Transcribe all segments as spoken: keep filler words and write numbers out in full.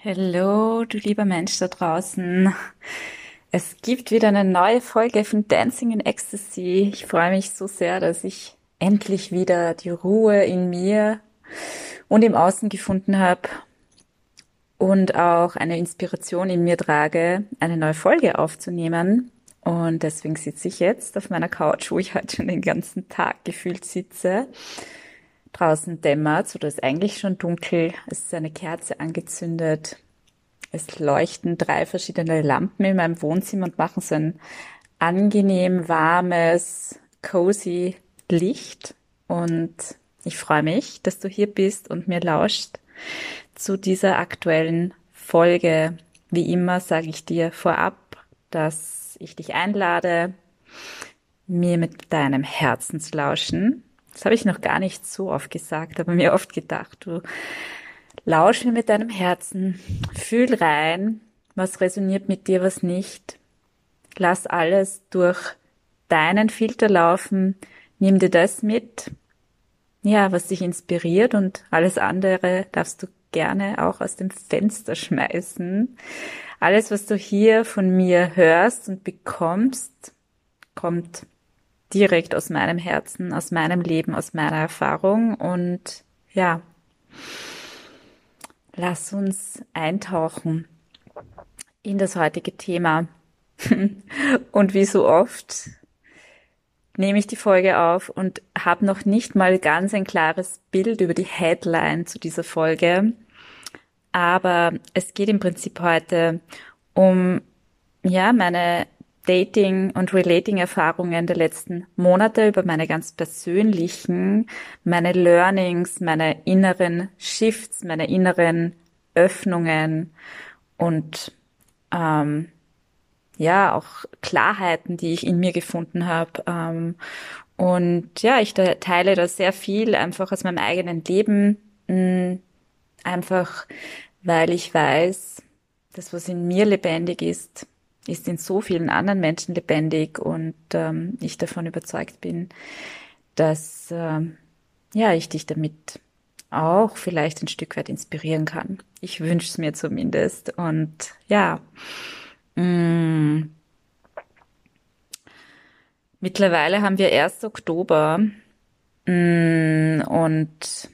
Hallo, du lieber Mensch da draußen. Es gibt wieder eine neue Folge von Dancing in Ecstasy. Ich freue mich so sehr, dass ich endlich wieder die Ruhe in mir und im Außen gefunden habe und auch eine Inspiration in mir trage, eine neue Folge aufzunehmen. Und deswegen sitze ich jetzt auf meiner Couch, wo ich heute schon den ganzen Tag gefühlt sitze. Draußen dämmert, so dass es eigentlich schon dunkel. Es ist eine Kerze angezündet. Es leuchten drei verschiedene Lampen in meinem Wohnzimmer und machen so ein angenehm warmes, cozy Licht. Und ich freue mich, dass du hier bist und mir lauscht zu dieser aktuellen Folge. Wie immer sage ich dir vorab, dass ich dich einlade, mir mit deinem Herzen zu lauschen. Das habe ich noch gar nicht so oft gesagt, aber mir oft gedacht, du lausch mir mit deinem Herzen, fühl rein, was resoniert mit dir, was nicht. Lass alles durch deinen Filter laufen, nimm dir das mit, ja, was dich inspiriert, und alles andere darfst du gerne auch aus dem Fenster schmeißen. Alles, was du hier von mir hörst und bekommst, kommt direkt aus meinem Herzen, aus meinem Leben, aus meiner Erfahrung. Und ja, lass uns eintauchen in das heutige Thema. Und wie so oft nehme ich die Folge auf und habe noch nicht mal ganz ein klares Bild über die Headline zu dieser Folge. Aber es geht im Prinzip heute um, ja, meine Dating- und Relating-Erfahrungen der letzten Monate, über meine ganz persönlichen, meine Learnings, meine inneren Shifts, meine inneren Öffnungen und ähm, ja, auch Klarheiten, die ich in mir gefunden habe. Ähm, und ja, ich da teile da sehr viel einfach aus meinem eigenen Leben, mh, einfach weil ich weiß, das, was in mir lebendig ist, ist in so vielen anderen Menschen lebendig, und ähm, ich davon überzeugt bin, dass ähm, ja, ich dich damit auch vielleicht ein Stück weit inspirieren kann. Ich wünsche es mir zumindest. Und ja, mh, mittlerweile haben wir ersten Oktober, mh, und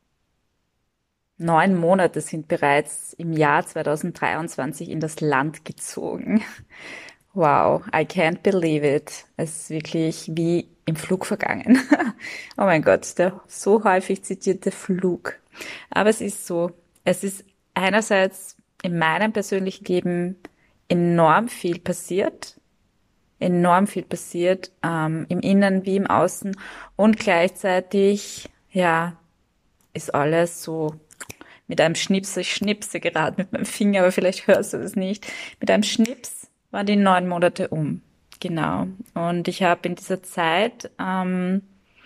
neun Monate sind bereits im Jahr zwanzig dreiundzwanzig in das Land gezogen. Wow, I can't believe it. Es ist wirklich wie im Flug vergangen. Oh mein Gott, der so häufig zitierte Flug. Aber es ist so, es ist einerseits in meinem persönlichen Leben enorm viel passiert, enorm viel passiert, ähm, im Innen wie im Außen, und gleichzeitig, ja, ist alles so mit einem Schnips, ich schnipse gerade mit meinem Finger, aber vielleicht hörst du das nicht, mit einem Schnips waren die neun Monate um. Genau. Und ich habe in dieser Zeit ähm,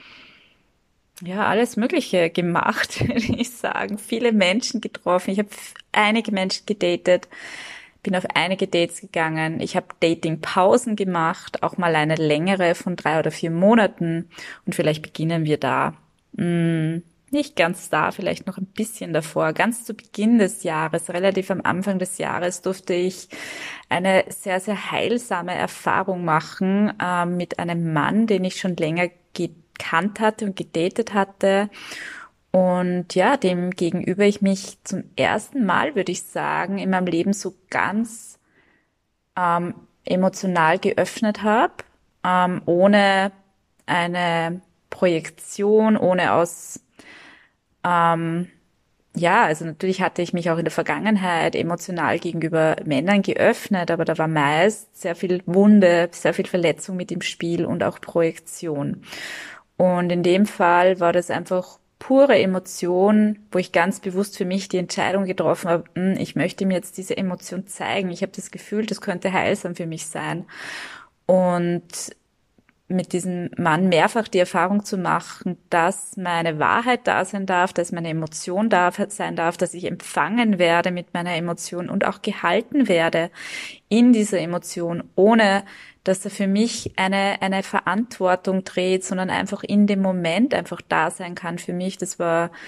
ja alles Mögliche gemacht, würde ich sagen. Viele Menschen getroffen. Ich habe einige Menschen gedatet, bin auf einige Dates gegangen. Ich habe Dating-Pausen gemacht, auch mal eine längere von drei oder vier Monaten. Und vielleicht beginnen wir da. Hm, nicht ganz da, vielleicht noch ein bisschen davor. Ganz zu Beginn des Jahres, relativ am Anfang des Jahres, durfte ich eine sehr, sehr heilsame Erfahrung machen äh, mit einem Mann, den ich schon länger gekannt hatte und gedatet hatte. Und ja, dem gegenüber ich mich zum ersten Mal, würde ich sagen, in meinem Leben so ganz ähm, emotional geöffnet habe, ähm, ohne eine Projektion, ohne aus, ähm, ja, also natürlich hatte ich mich auch in der Vergangenheit emotional gegenüber Männern geöffnet, aber da war meist sehr viel Wunde, sehr viel Verletzung mit im Spiel und auch Projektion. Und in dem Fall war das einfach pure Emotion, wo ich ganz bewusst für mich die Entscheidung getroffen habe, hm, ich möchte mir jetzt diese Emotion zeigen. Ich habe das Gefühl, das könnte heilsam für mich sein. Und mit diesem Mann mehrfach die Erfahrung zu machen, dass meine Wahrheit da sein darf, dass meine Emotion da sein darf, dass ich empfangen werde mit meiner Emotion und auch gehalten werde in dieser Emotion, ohne dass er für mich eine, eine Verantwortung dreht, sondern einfach in dem Moment einfach da sein kann für mich. Das war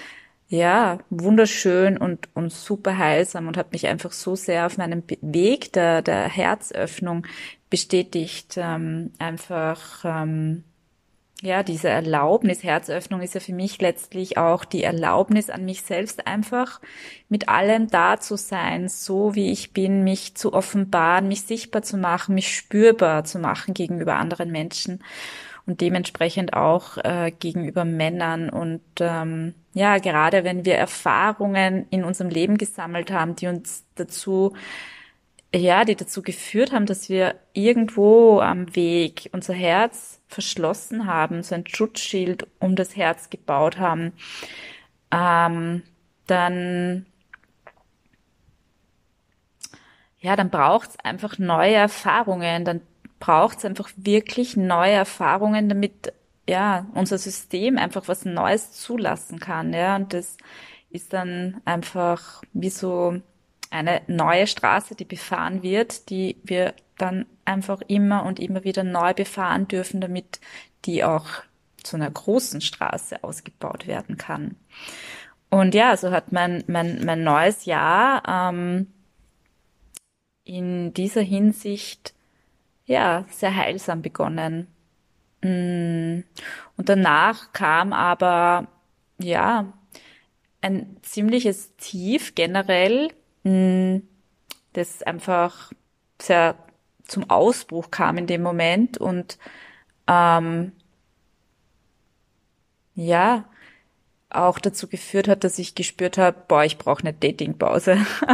ja, wunderschön und, und super heilsam und hat mich einfach so sehr auf meinem Be- Weg der, der Herzöffnung bestätigt. Ähm, einfach, ähm, ja, diese Erlaubnis, Herzöffnung ist ja für mich letztlich auch die Erlaubnis an mich selbst, einfach mit allem da zu sein, so wie ich bin, mich zu offenbaren, mich sichtbar zu machen, mich spürbar zu machen gegenüber anderen Menschen und dementsprechend auch äh, gegenüber Männern. Und ähm, ja, gerade wenn wir Erfahrungen in unserem Leben gesammelt haben, die uns dazu ja, die dazu geführt haben, dass wir irgendwo am Weg unser Herz verschlossen haben, so ein Schutzschild um das Herz gebaut haben, ähm, dann, ja, dann braucht's einfach neue Erfahrungen, dann braucht's einfach wirklich neue Erfahrungen, damit, ja, unser System einfach was Neues zulassen kann, ja, und das ist dann einfach wie so eine neue Straße, die befahren wird, die wir dann einfach immer und immer wieder neu befahren dürfen, damit die auch zu einer großen Straße ausgebaut werden kann. Und ja, so hat mein, mein, mein neues Jahr ähm, in dieser Hinsicht ja sehr heilsam begonnen. Mm. Und danach kam aber ja ein ziemliches Tief generell, mm, das einfach sehr zum Ausbruch kam in dem Moment und ähm, ja, auch dazu geführt hat, dass ich gespürt habe, boah, ich brauche eine Datingpause.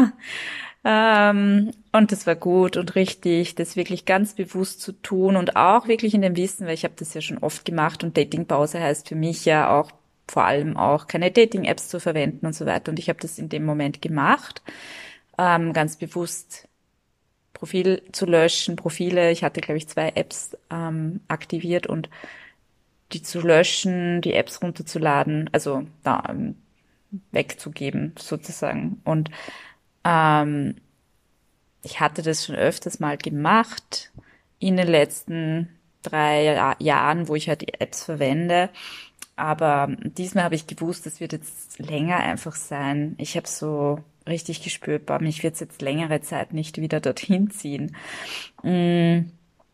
Ähm, und das war gut und richtig, das wirklich ganz bewusst zu tun und auch wirklich in dem Wissen, weil ich habe das ja schon oft gemacht und Datingpause heißt für mich ja auch vor allem auch keine Dating-Apps zu verwenden und so weiter. Und ich habe das in dem Moment gemacht, ähm, ganz bewusst Profil zu löschen, Profile. Ich hatte, glaube ich, zwei Apps ähm, aktiviert und die zu löschen, die Apps runterzuladen, also da ähm, wegzugeben sozusagen. Und ähm, ich hatte das schon öfters mal gemacht in den letzten drei Ja- Jahren, wo ich halt die Apps verwende. Aber diesmal habe ich gewusst, das wird jetzt länger einfach sein. Ich habe so richtig gespürt, boah, mich wird es jetzt längere Zeit nicht wieder dorthin ziehen. Mm.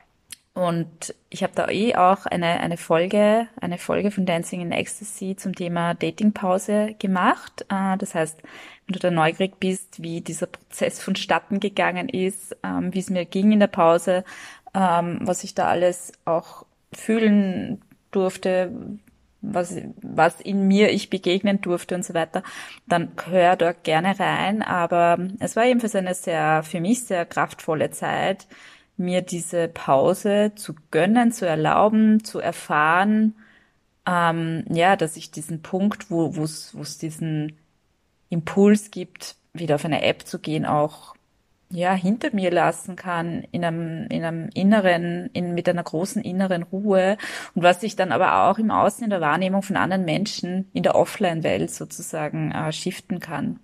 Und ich habe da eh auch eine, eine Folge, eine Folge von Dancing in Ecstasy zum Thema Datingpause gemacht. Äh, Das heißt, wenn du da neugierig bist, wie dieser Prozess vonstatten gegangen ist, ähm, wie es mir ging in der Pause, ähm, was ich da alles auch fühlen durfte, was, was in mir ich begegnen durfte und so weiter, dann hör dort gerne rein. Aber es war ebenfalls eine sehr, für mich sehr kraftvolle Zeit, mir diese Pause zu gönnen, zu erlauben, zu erfahren, ähm, ja, dass ich diesen Punkt, wo wo es wo es diesen Impuls gibt, wieder auf eine App zu gehen, auch ja hinter mir lassen kann in einem in einem inneren, in mit einer großen inneren Ruhe und was sich dann aber auch im Außen in der Wahrnehmung von anderen Menschen in der Offline-Welt sozusagen äh, shiften kann.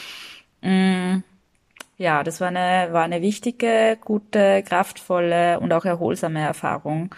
Mm. Ja, das war eine, war eine wichtige, gute, kraftvolle und auch erholsame Erfahrung.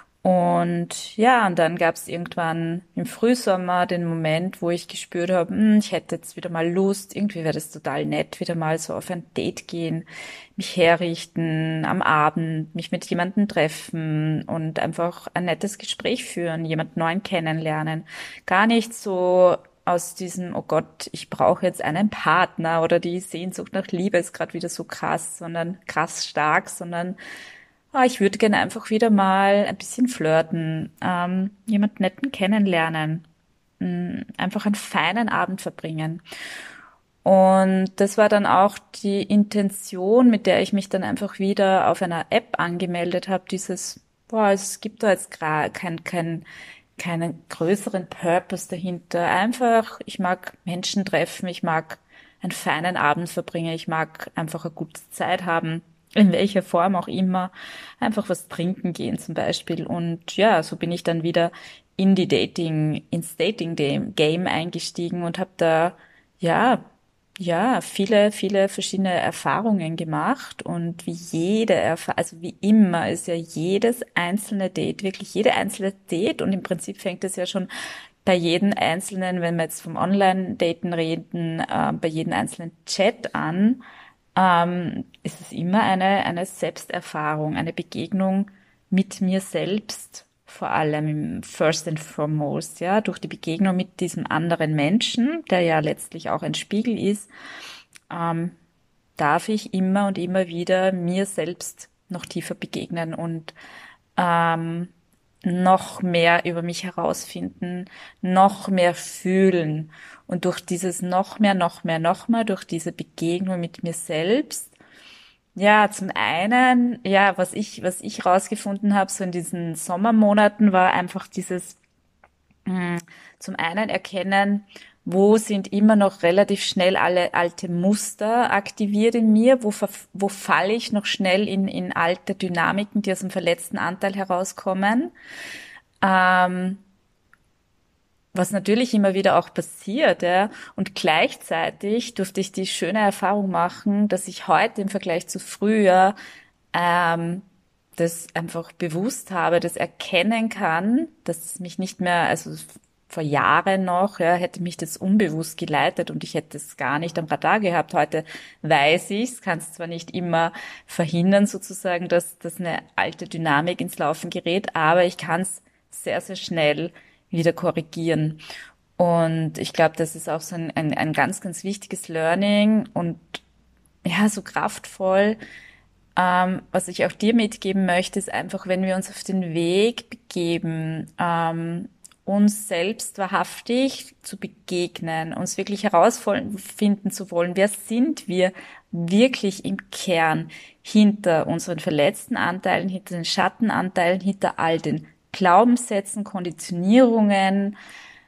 Und ja, und dann gab es irgendwann im Frühsommer den Moment, wo ich gespürt habe, hm, ich hätte jetzt wieder mal Lust, irgendwie wäre das total nett, wieder mal so auf ein Date gehen, mich herrichten am Abend, mich mit jemandem treffen und einfach ein nettes Gespräch führen, jemand Neuen kennenlernen. Gar nicht so aus diesem, oh Gott, ich brauche jetzt einen Partner oder die Sehnsucht nach Liebe ist gerade wieder so krass, sondern krass stark, sondern ah, ich würde gerne einfach wieder mal ein bisschen flirten, ähm, jemand Netten kennenlernen, mh, einfach einen feinen Abend verbringen. Und das war dann auch die Intention, mit der ich mich dann einfach wieder auf einer App angemeldet habe, dieses, boah, es gibt da jetzt gra- kein, kein, keinen größeren Purpose dahinter. Einfach, ich mag Menschen treffen, ich mag einen feinen Abend verbringen, ich mag einfach eine gute Zeit haben, in welcher Form auch immer. Einfach was trinken gehen zum Beispiel. Und ja, so bin ich dann wieder in die Dating, ins Dating-Game eingestiegen und habe da, ja, ja, viele, viele verschiedene Erfahrungen gemacht und wie jede Erfahrung, also wie immer ist ja jedes einzelne Date, wirklich jede einzelne Date und im Prinzip fängt es ja schon bei jedem einzelnen, wenn wir jetzt vom Online-Daten reden, äh, bei jedem einzelnen Chat an, ähm, ist es immer eine, eine Selbsterfahrung, eine Begegnung mit mir selbst, vor allem first and foremost, ja, durch die Begegnung mit diesem anderen Menschen, der ja letztlich auch ein Spiegel ist, ähm, darf ich immer und immer wieder mir selbst noch tiefer begegnen und ähm, noch mehr über mich herausfinden, noch mehr fühlen. Und durch dieses noch mehr, noch mehr, noch mehr, durch diese Begegnung mit mir selbst, ja, zum einen, ja, was ich, was ich rausgefunden habe, so in diesen Sommermonaten, war einfach dieses mh, zum einen erkennen, wo sind immer noch relativ schnell alle alte Muster aktiviert in mir, wo, verf- wo falle ich noch schnell in, in alte Dynamiken, die aus dem verletzten Anteil herauskommen. Ähm, Was natürlich immer wieder auch passiert, ja. Und gleichzeitig durfte ich die schöne Erfahrung machen, dass ich heute im Vergleich zu früher ähm, das einfach bewusst habe, das erkennen kann, dass es mich nicht mehr, also vor Jahren noch, ja, hätte mich das unbewusst geleitet und ich hätte es gar nicht am Radar gehabt. Heute weiß ich's, kann es zwar nicht immer verhindern sozusagen, dass, dass eine alte Dynamik ins Laufen gerät, aber ich kann es sehr, sehr schnell wieder korrigieren. Und ich glaube, das ist auch so ein, ein, ein ganz, ganz wichtiges Learning und ja, so kraftvoll. Ähm, was ich auch dir mitgeben möchte, ist einfach, wenn wir uns auf den Weg begeben, ähm, uns selbst wahrhaftig zu begegnen, uns wirklich herausfinden zu wollen, wer sind wir wirklich im Kern hinter unseren verletzten Anteilen, hinter den Schattenanteilen, hinter all den Glaubenssätzen, Konditionierungen,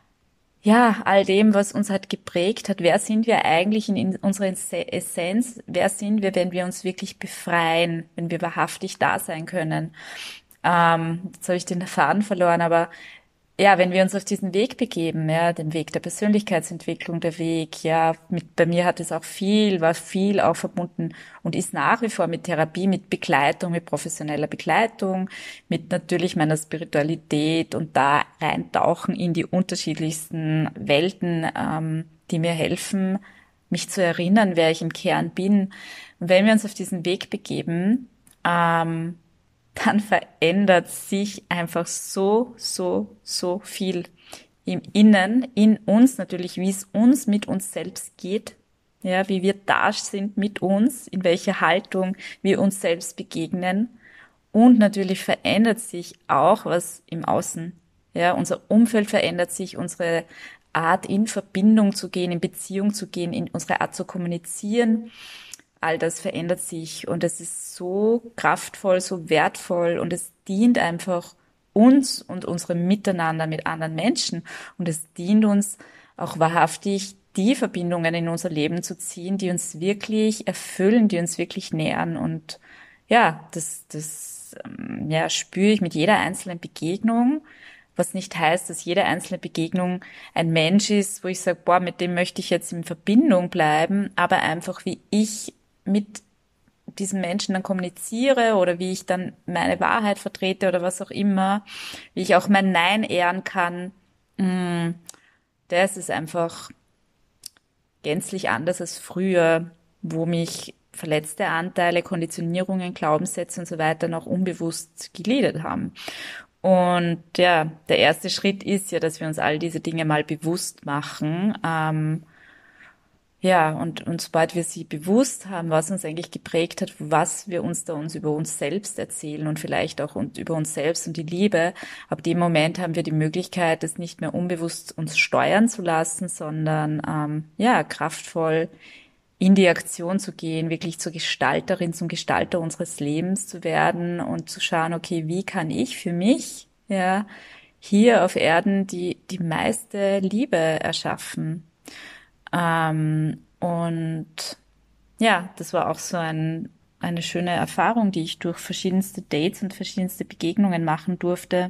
ja, all dem, was uns halt geprägt hat. Wer sind wir eigentlich in, in unserer Essenz? Wer sind wir, wenn wir uns wirklich befreien, wenn wir wahrhaftig da sein können? Ähm, jetzt habe ich den Faden verloren, aber ja, wenn wir uns auf diesen Weg begeben, ja, den Weg der Persönlichkeitsentwicklung, der Weg, ja, mit, bei mir hat es auch viel, war viel auch verbunden und ist nach wie vor mit Therapie, mit Begleitung, mit professioneller Begleitung, mit natürlich meiner Spiritualität und da reintauchen in die unterschiedlichsten Welten, ähm, die mir helfen, mich zu erinnern, wer ich im Kern bin. Und wenn wir uns auf diesen Weg begeben, ähm, dann verändert sich einfach so, so, so viel im Innen, in uns natürlich, wie es uns mit uns selbst geht, ja, wie wir da sind mit uns, in welcher Haltung wir uns selbst begegnen. Und natürlich verändert sich auch was im Außen. Ja, unser Umfeld verändert sich, unsere Art in Verbindung zu gehen, in Beziehung zu gehen, in unsere Art zu kommunizieren. All das verändert sich und es ist so kraftvoll, so wertvoll und es dient einfach uns und unserem Miteinander mit anderen Menschen und es dient uns auch wahrhaftig, die Verbindungen in unser Leben zu ziehen, die uns wirklich erfüllen, die uns wirklich nähern und ja, das, das ähm, ja, spüre ich mit jeder einzelnen Begegnung, was nicht heißt, dass jede einzelne Begegnung ein Mensch ist, wo ich sage, boah, mit dem möchte ich jetzt in Verbindung bleiben, aber einfach wie ich mit diesen Menschen dann kommuniziere oder wie ich dann meine Wahrheit vertrete oder was auch immer, wie ich auch mein Nein ehren kann, mh, das ist einfach gänzlich anders als früher, wo mich verletzte Anteile, Konditionierungen, Glaubenssätze und so weiter noch unbewusst gegliedert haben. Und ja, der erste Schritt ist ja, dass wir uns all diese Dinge mal bewusst machen. Ähm, ja, und, und sobald wir sie bewusst haben, was uns eigentlich geprägt hat, was wir uns da uns über uns selbst erzählen und vielleicht auch und über uns selbst und die Liebe, ab dem Moment haben wir die Möglichkeit, das nicht mehr unbewusst uns steuern zu lassen, sondern ähm, ja, kraftvoll in die Aktion zu gehen, wirklich zur Gestalterin, zum Gestalter unseres Lebens zu werden und zu schauen, okay, wie kann ich für mich, ja, hier auf Erden die, die meiste Liebe erschaffen? Ähm, und ja, das war auch so ein, eine schöne Erfahrung, die ich durch verschiedenste Dates und verschiedenste Begegnungen machen durfte.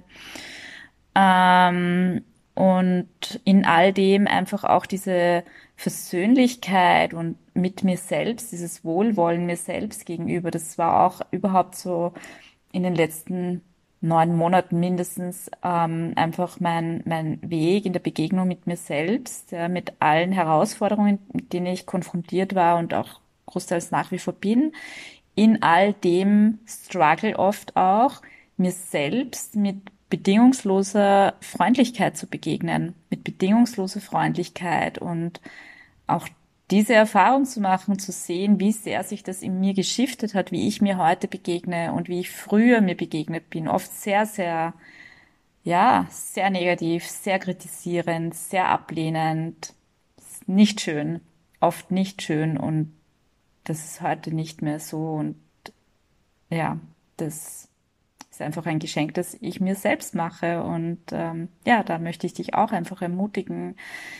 Ähm, und in all dem einfach auch diese Versöhnlichkeit und mit mir selbst, dieses Wohlwollen mir selbst gegenüber, das war auch überhaupt so in den letzten neun Monaten mindestens ähm, einfach mein, mein Weg in der Begegnung mit mir selbst, ja, mit allen Herausforderungen, mit denen ich konfrontiert war und auch großteils nach wie vor bin, in all dem Struggle oft auch, mir selbst mit bedingungsloser Freundlichkeit zu begegnen, mit bedingungsloser Freundlichkeit und auch diese Erfahrung zu machen, zu sehen, wie sehr sich das in mir geschiftet hat, wie ich mir heute begegne und wie ich früher mir begegnet bin. Oft sehr, sehr, ja, sehr negativ, sehr kritisierend, sehr ablehnend. Nicht schön. Oft nicht schön und das ist heute nicht mehr so und ja, das ist einfach ein Geschenk, das ich mir selbst mache und ähm, ja, da möchte ich dich auch einfach ermutigen,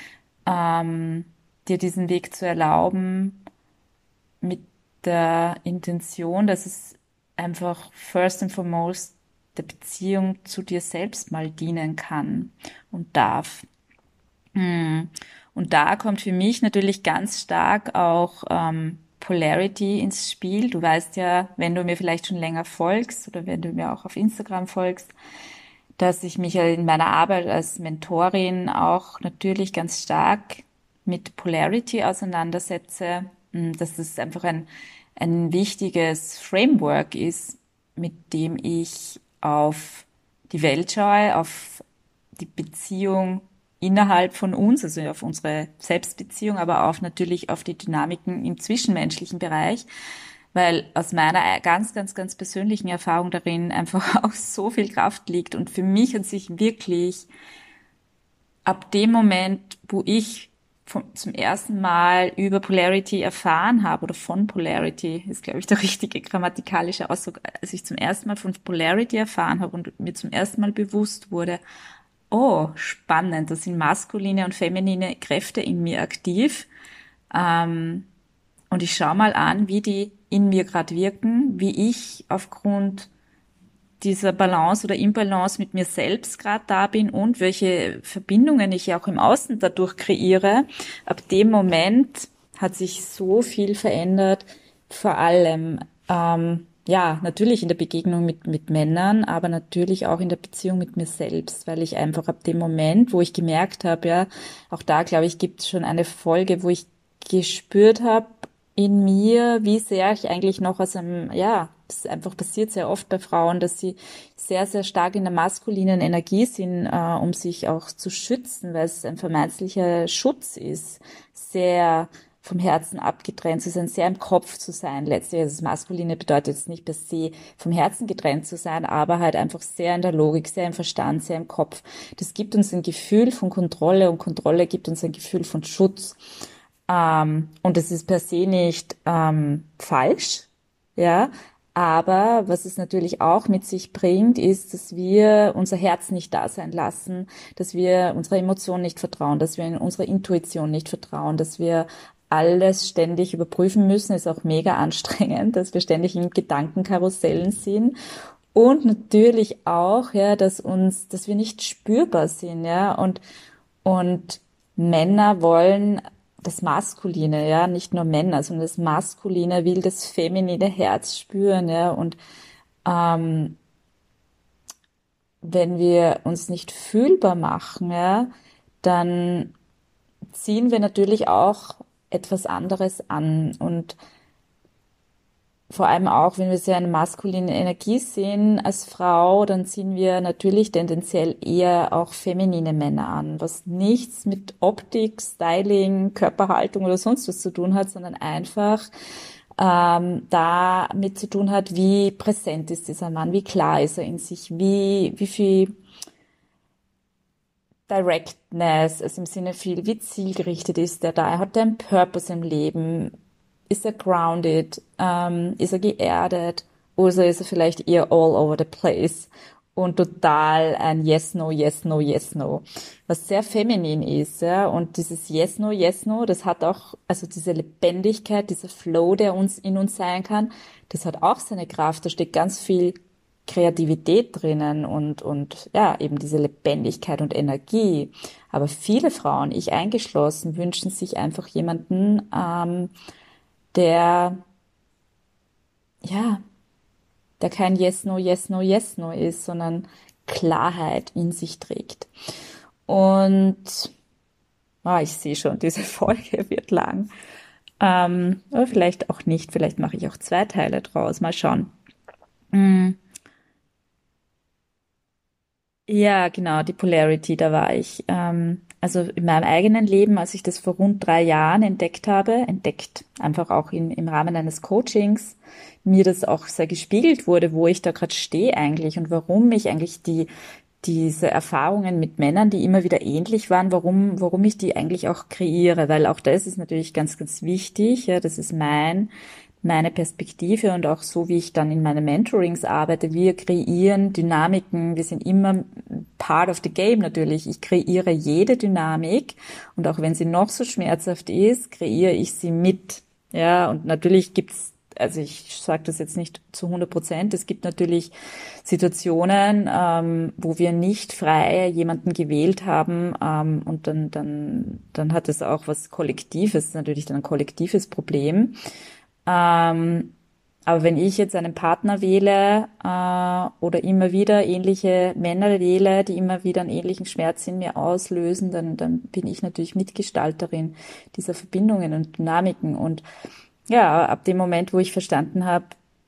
ähm, dir diesen Weg zu erlauben, mit der Intention, dass es einfach first and foremost der Beziehung zu dir selbst mal dienen kann und darf. Hm. Und da kommt für mich natürlich ganz stark auch ähm, Polarity ins Spiel. Du weißt ja, wenn du mir vielleicht schon länger folgst oder wenn du mir auch auf Instagram folgst, dass ich mich ja in meiner Arbeit als Mentorin auch natürlich ganz stark mit Polarity auseinandersetze, mm, dass es einfach ein, ein wichtiges Framework ist, mit dem ich auf die Welt schaue, auf die Beziehung innerhalb von uns, also auf unsere Selbstbeziehung, aber auch natürlich auf die Dynamiken im zwischenmenschlichen Bereich, weil aus meiner ganz, ganz, ganz persönlichen Erfahrung darin einfach auch so viel Kraft liegt. Und für mich hat sich wirklich ab dem Moment, wo ich vom, zum ersten Mal über Polarity erfahren habe, oder von Polarity, ist, glaube ich, der richtige grammatikalische Ausdruck, als ich zum ersten Mal von Polarity erfahren habe und mir zum ersten Mal bewusst wurde, oh, spannend, da sind maskuline und feminine Kräfte in mir aktiv. Ähm, und ich schaue mal an, wie die in mir gerade wirken, wie ich aufgrund dieser Balance oder Imbalance mit mir selbst gerade da bin und welche Verbindungen ich auch im Außen dadurch kreiere. Ab dem Moment hat sich so viel verändert, vor allem ähm, ja, natürlich in der Begegnung mit, mit Männern, aber natürlich auch in der Beziehung mit mir selbst, weil ich einfach ab dem Moment, wo ich gemerkt habe, ja, auch da, glaube ich, gibt es schon eine Folge, wo ich gespürt habe in mir, wie sehr ich eigentlich noch aus einem, ja, das ist einfach passiert sehr oft bei Frauen, dass sie sehr, sehr stark in der maskulinen Energie sind, äh, um sich auch zu schützen, weil es ein vermeintlicher Schutz ist, sehr vom Herzen abgetrennt zu sein, sehr im Kopf zu sein. Letztlich, also das Maskuline bedeutet jetzt nicht per se vom Herzen getrennt zu sein, aber halt einfach sehr in der Logik, sehr im Verstand, sehr im Kopf. Das gibt uns ein Gefühl von Kontrolle und Kontrolle gibt uns ein Gefühl von Schutz. Ähm, und das ist per se nicht ähm, falsch, ja. Aber was es natürlich auch mit sich bringt, ist, dass wir unser Herz nicht da sein lassen, dass wir unserer Emotion nicht vertrauen, dass wir in unserer Intuition nicht vertrauen, dass wir alles ständig überprüfen müssen, ist auch mega anstrengend, dass wir ständig in Gedankenkarussellen sind. Und natürlich auch, ja, dass uns, dass wir nicht spürbar sind, ja, und, und Männer wollen das Maskuline, ja, nicht nur Männer, sondern das Maskuline will das feminine Herz spüren, ja, und ähm, wenn wir uns nicht fühlbar machen, ja, dann ziehen wir natürlich auch etwas anderes an und vor allem auch, wenn wir sehr eine maskuline Energie sehen als Frau, dann ziehen wir natürlich tendenziell eher auch feminine Männer an, was nichts mit Optik, Styling, Körperhaltung oder sonst was zu tun hat, sondern einfach ähm, damit zu tun hat, wie präsent ist dieser Mann, wie klar ist er in sich, wie, wie viel Directness, also im Sinne viel, wie zielgerichtet ist er da, er hat er einen Purpose im Leben, ist er grounded, ähm, ist er geerdet oder ist er vielleicht eher all over the place und total ein Yes, No, Yes, No, Yes, No, was sehr feminin ist, ja, und dieses Yes, No, Yes, No, das hat auch, also diese Lebendigkeit, dieser Flow, der uns in uns sein kann, das hat auch seine Kraft, da steckt ganz viel Kreativität drinnen und, und ja, eben diese Lebendigkeit und Energie. Aber viele Frauen, ich eingeschlossen, wünschen sich einfach jemanden, ähm, der, ja, der kein Yes, No, Yes, No, Yes, No ist, sondern Klarheit in sich trägt. Und ah, ich sehe schon, diese Folge wird lang. Ähm, aber vielleicht auch nicht. Vielleicht mache ich auch zwei Teile draus. Mal schauen. Mm, ja, genau, die Polarity, da war ich. Ähm, also in meinem eigenen Leben, als ich das vor rund drei Jahren entdeckt habe, entdeckt, einfach auch in, im Rahmen eines Coachings, mir das auch sehr gespiegelt wurde, wo ich da gerade stehe eigentlich und warum ich eigentlich die diese Erfahrungen mit Männern, die immer wieder ähnlich waren, warum, warum ich die eigentlich auch kreiere, weil auch das ist natürlich ganz, ganz wichtig. Ja, das ist mein, meine Perspektive und auch so, wie ich dann in meinen Mentorings arbeite. Wir kreieren Dynamiken. Wir sind immer part of the game natürlich. Ich kreiere jede Dynamik und auch wenn sie noch so schmerzhaft ist, kreiere ich sie mit. Ja, und natürlich gibt's, also ich sage das jetzt nicht zu hundert Prozent. Es gibt natürlich Situationen, ähm, wo wir nicht frei jemanden gewählt haben, ähm, und dann, dann, dann hat es auch was Kollektives, natürlich dann ein kollektives Problem. Ähm, aber wenn ich jetzt einen Partner wähle, äh, oder immer wieder ähnliche Männer wähle, die immer wieder einen ähnlichen Schmerz in mir auslösen, dann, dann bin ich natürlich Mitgestalterin dieser Verbindungen und Dynamiken. Und ja, ab dem Moment, wo ich verstanden habe,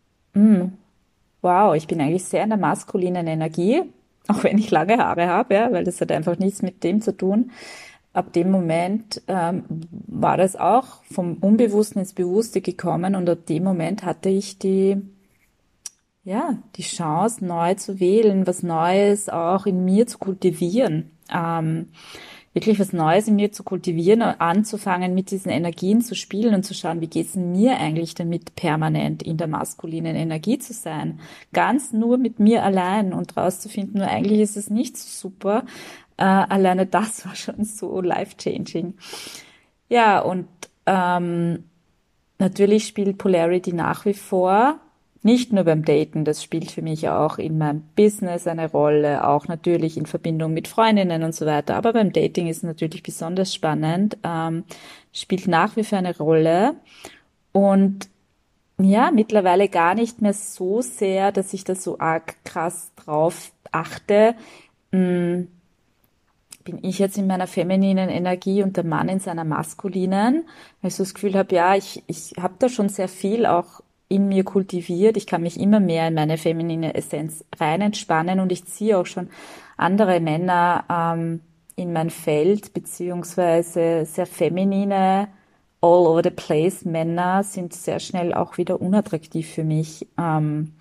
wow, ich bin eigentlich sehr in der maskulinen Energie, auch wenn ich lange Haare habe, ja, weil das hat einfach nichts mit dem zu tun. Ab dem Moment ähm, war das auch vom Unbewussten ins Bewusste gekommen und ab dem Moment hatte ich die, ja, die Chance, neu zu wählen, was Neues auch in mir zu kultivieren. Ähm, wirklich was Neues in mir zu kultivieren und anzufangen, mit diesen Energien zu spielen und zu schauen, wie geht's denn mir eigentlich damit, permanent in der maskulinen Energie zu sein. Ganz nur mit mir allein und rauszufinden, nur eigentlich ist es nicht so super. Äh, alleine das war schon so life-changing. Ja, und ähm, natürlich spielt Polarity nach wie vor, nicht nur beim Daten, das spielt für mich auch in meinem Business eine Rolle, auch natürlich in Verbindung mit Freundinnen und so weiter. Aber beim Dating ist es natürlich besonders spannend, ähm, spielt nach wie vor eine Rolle. Und ja, mittlerweile gar nicht mehr so sehr, dass ich da so arg krass drauf achte. Bin ich jetzt in meiner femininen Energie und der Mann in seiner maskulinen, weil ich so das Gefühl habe, ja, ich, ich habe da schon sehr viel auch in mir kultiviert. Ich kann mich immer mehr in meine feminine Essenz rein entspannen und ich ziehe auch schon andere Männer ähm, in mein Feld, beziehungsweise sehr feminine, all over the place Männer sind sehr schnell auch wieder unattraktiv für mich. Ähm,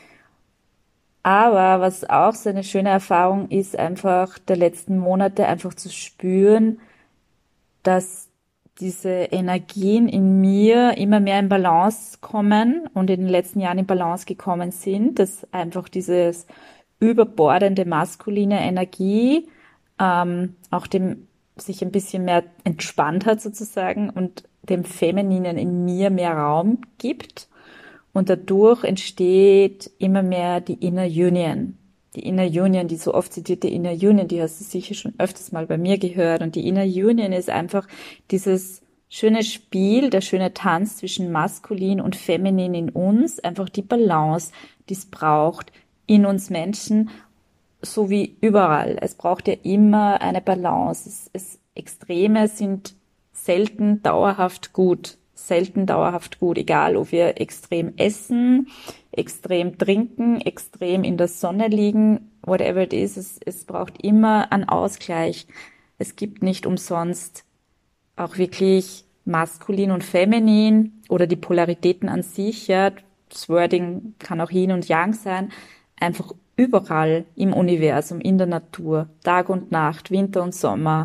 aber was auch so eine schöne Erfahrung ist, einfach der letzten Monate einfach zu spüren, dass diese Energien in mir immer mehr in Balance kommen und in den letzten Jahren in Balance gekommen sind, dass einfach dieses überbordende maskuline Energie ähm, auch dem sich ein bisschen mehr entspannt hat sozusagen und dem Femininen in mir mehr Raum gibt. Und dadurch entsteht immer mehr die Inner Union. Die Inner Union, die so oft zitierte Inner Union, die hast du sicher schon öfters mal bei mir gehört. Und die Inner Union ist einfach dieses schöne Spiel, der schöne Tanz zwischen maskulin und feminin in uns, einfach die Balance, die es braucht in uns Menschen, so wie überall. Es braucht ja immer eine Balance. Es, es, Extreme sind selten dauerhaft gut. Selten dauerhaft gut, egal ob wir extrem essen, extrem trinken, extrem in der Sonne liegen, whatever it is, es, es braucht immer einen Ausgleich. Es gibt nicht umsonst auch wirklich maskulin und feminin oder die Polaritäten an sich, ja, das Wording kann auch Yin und Yang sein, einfach überall im Universum, in der Natur, Tag und Nacht, Winter und Sommer,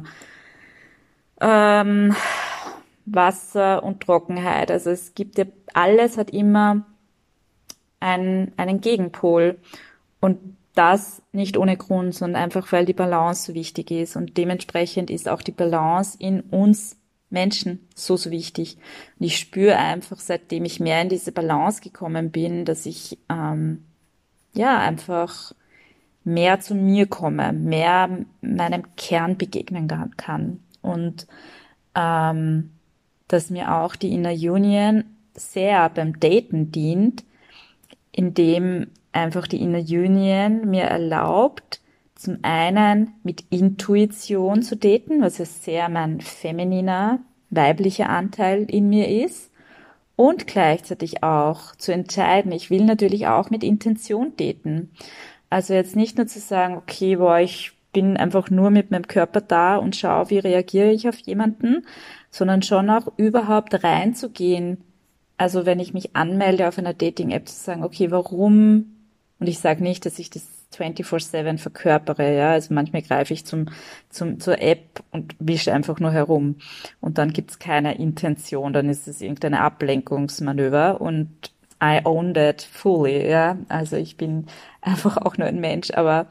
ähm, Wasser und Trockenheit. Also es gibt ja, alles hat immer einen, einen Gegenpol. Und das nicht ohne Grund, sondern einfach, weil die Balance so wichtig ist. Und dementsprechend ist auch die Balance in uns Menschen so, so wichtig. Und ich spüre einfach, seitdem ich mehr in diese Balance gekommen bin, dass ich ähm, ja einfach mehr zu mir komme, mehr meinem Kern begegnen kann. Und ähm, dass mir auch die Inner Union sehr beim Daten dient, indem einfach die Inner Union mir erlaubt, zum einen mit Intuition zu daten, was ja sehr mein femininer, weiblicher Anteil in mir ist, und gleichzeitig auch zu entscheiden, ich will natürlich auch mit Intention daten. Also jetzt nicht nur zu sagen, okay, boah, ich bin einfach nur mit meinem Körper da und schaue, wie reagiere ich auf jemanden, sondern schon auch überhaupt reinzugehen. Also wenn ich mich anmelde auf einer Dating-App, zu sagen, okay, warum? Und ich sage nicht, dass ich das vierundzwanzig sieben verkörpere, ja. Also manchmal greife ich zum, zum, zur App und wische einfach nur herum. Und dann gibt's keine Intention, dann ist es irgendeine Ablenkungsmanöver und I own that fully, ja. Also ich bin einfach auch nur ein Mensch, aber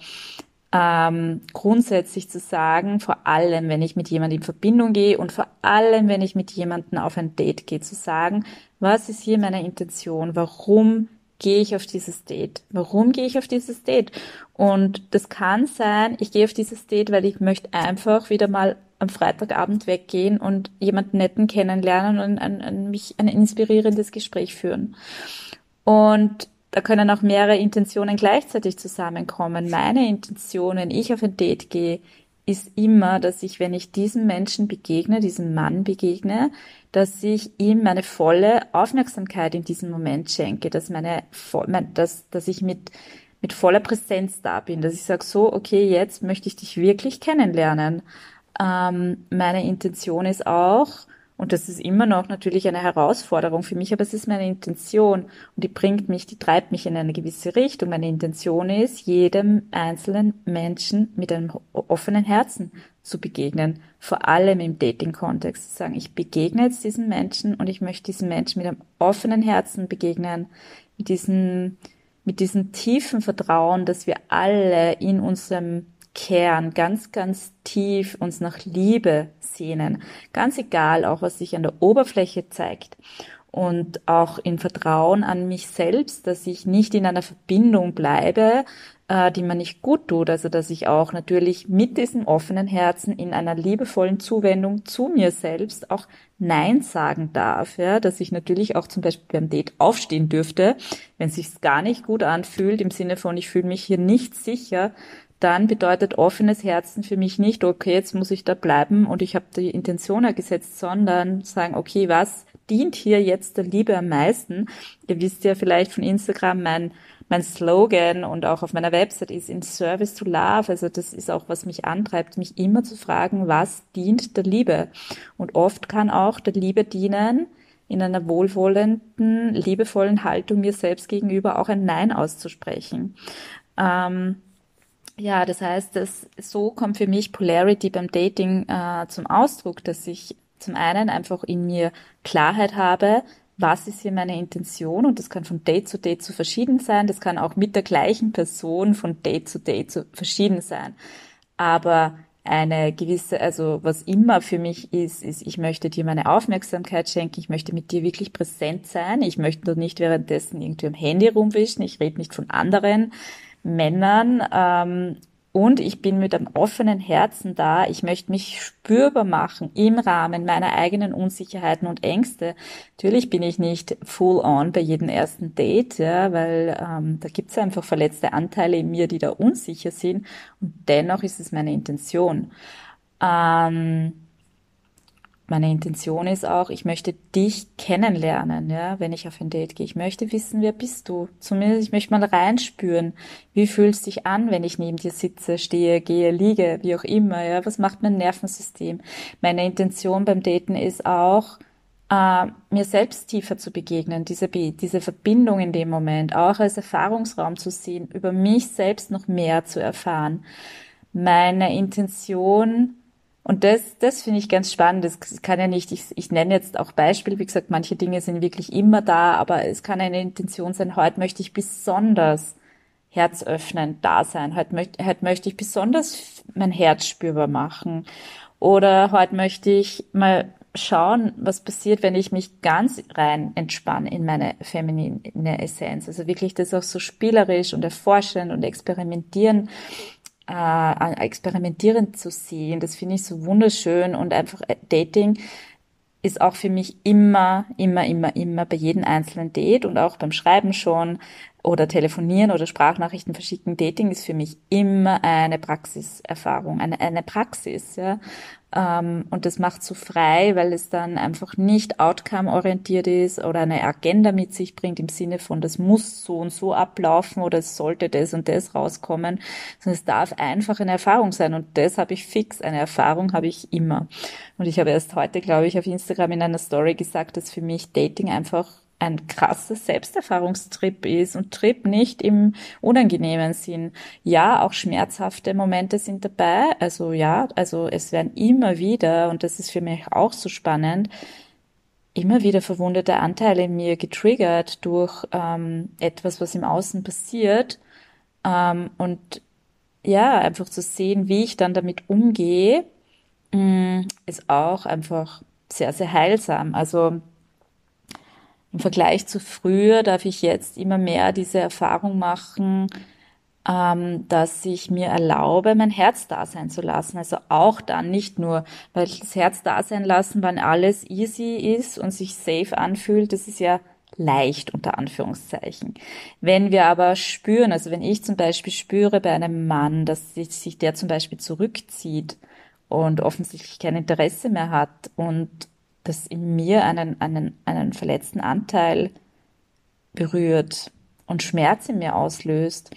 ähm, grundsätzlich zu sagen, vor allem, wenn ich mit jemandem in Verbindung gehe und vor allem, wenn ich mit jemandem auf ein Date gehe, zu sagen, was ist hier meine Intention? Warum gehe ich auf dieses Date? Warum gehe ich auf dieses Date? Und das kann sein, ich gehe auf dieses Date, weil ich möchte einfach wieder mal am Freitagabend weggehen und jemanden netten kennenlernen und ein, ein, mich ein inspirierendes Gespräch führen. Und da können auch mehrere Intentionen gleichzeitig zusammenkommen. Meine Intention, wenn ich auf ein Date gehe, ist immer, dass ich, wenn ich diesem Menschen begegne, diesem Mann begegne, dass ich ihm meine volle Aufmerksamkeit in diesem Moment schenke, dass meine, dass, dass ich mit, mit voller Präsenz da bin, dass ich sage, so, okay, jetzt möchte ich dich wirklich kennenlernen. Ähm, meine Intention ist auch, und das ist immer noch natürlich eine Herausforderung für mich, aber es ist meine Intention und die bringt mich, die treibt mich in eine gewisse Richtung. Meine Intention ist, jedem einzelnen Menschen mit einem offenen Herzen zu begegnen, vor allem im Dating-Kontext, zu sagen, ich begegne jetzt diesen Menschen und ich möchte diesen Menschen mit einem offenen Herzen begegnen, mit diesem, mit diesem tiefen Vertrauen, dass wir alle in unserem Kern ganz, ganz tief uns nach Liebe sehnen. Ganz egal, auch was sich an der Oberfläche zeigt. Und auch in Vertrauen an mich selbst, dass ich nicht in einer Verbindung bleibe, äh, die mir nicht gut tut. Also dass ich auch natürlich mit diesem offenen Herzen in einer liebevollen Zuwendung zu mir selbst auch Nein sagen darf. Ja, dass ich natürlich auch zum Beispiel beim Date aufstehen dürfte, wenn es sich gar nicht gut anfühlt, im Sinne von, ich fühle mich hier nicht sicher, dann bedeutet offenes Herzen für mich nicht, okay, jetzt muss ich da bleiben und ich habe die Intention gesetzt, sondern sagen, okay, was dient hier jetzt der Liebe am meisten? Ihr wisst ja vielleicht von Instagram, mein mein Slogan und auch auf meiner Website ist in Service to Love. Also das ist auch, was mich antreibt, mich immer zu fragen, was dient der Liebe? Und oft kann auch der Liebe dienen, in einer wohlwollenden, liebevollen Haltung mir selbst gegenüber auch ein Nein auszusprechen. Ähm, Ja, das heißt, dass so kommt für mich Polarity beim Dating äh, zum Ausdruck, dass ich zum einen einfach in mir Klarheit habe, was ist hier meine Intention, und das kann von Date zu Date zu verschieden sein, das kann auch mit der gleichen Person von Date zu Date zu verschieden sein. Aber eine gewisse, also was immer für mich ist, ist, ich möchte dir meine Aufmerksamkeit schenken, ich möchte mit dir wirklich präsent sein, ich möchte nur nicht währenddessen irgendwie am Handy rumwischen, ich rede nicht von anderen Männern, ähm, und ich bin mit einem offenen Herzen da. Ich möchte mich spürbar machen im Rahmen meiner eigenen Unsicherheiten und Ängste. Natürlich bin ich nicht full on bei jedem ersten Date, ja, weil ähm, da gibt es einfach verletzte Anteile in mir, die da unsicher sind. Und dennoch ist es meine Intention. Ähm, Meine Intention ist auch, ich möchte dich kennenlernen, ja, wenn ich auf ein Date gehe. Ich möchte wissen, wer bist du? Zumindest, ich möchte mal reinspüren. Wie fühlt es sich an, wenn ich neben dir sitze, stehe, gehe, liege, wie auch immer, ja? Was macht mein Nervensystem? Meine Intention beim Daten ist auch, äh, mir selbst tiefer zu begegnen, diese, diese Verbindung in dem Moment, auch als Erfahrungsraum zu sehen, über mich selbst noch mehr zu erfahren. Meine Intention, und das, das finde ich ganz spannend. Das kann ja nicht, ich, ich nenne jetzt auch Beispiele, wie gesagt, manche Dinge sind wirklich immer da, aber es kann eine Intention sein, heute möchte ich besonders herzöffnend da sein. Heute möchte, heute möchte ich besonders mein Herz spürbar machen. Oder heute möchte ich mal schauen, was passiert, wenn ich mich ganz rein entspanne in meine feminine Essenz. Also wirklich das auch so spielerisch und erforschen und experimentieren äh, experimentierend zu sehen. Das finde ich so wunderschön, und einfach äh, Dating ist auch für mich immer, immer, immer, immer bei jedem einzelnen Date und auch beim Schreiben schon oder telefonieren oder Sprachnachrichten verschicken. Dating ist für mich immer eine Praxiserfahrung, eine, eine Praxis, ja. Ähm, und das macht so frei, weil es dann einfach nicht outcome-orientiert ist oder eine Agenda mit sich bringt im Sinne von, das muss so und so ablaufen oder es sollte das und das rauskommen, sondern es darf einfach eine Erfahrung sein und das habe ich fix. Eine Erfahrung habe ich immer. Und ich habe erst heute, glaube ich, auf Instagram in einer Story gesagt, dass für mich Dating einfach ein krasser Selbsterfahrungstrip ist und Trip nicht im unangenehmen Sinn. Ja, auch schmerzhafte Momente sind dabei. Also ja, also es werden immer wieder, und das ist für mich auch so spannend, immer wieder verwundete Anteile in mir getriggert durch ähm, etwas, was im Außen passiert. Ähm, und ja, einfach zu sehen, wie ich dann damit umgehe, mh, ist auch einfach sehr, sehr heilsam. Also im Vergleich zu früher darf ich jetzt immer mehr diese Erfahrung machen, ähm, dass ich mir erlaube, mein Herz da sein zu lassen. Also auch dann nicht nur, weil das Herz da sein lassen, wann alles easy ist und sich safe anfühlt, das ist ja leicht unter Anführungszeichen. Wenn wir aber spüren, also wenn ich zum Beispiel spüre bei einem Mann, dass sich, sich der zum Beispiel zurückzieht und offensichtlich kein Interesse mehr hat und das in mir einen, einen, einen verletzten Anteil berührt und Schmerz in mir auslöst,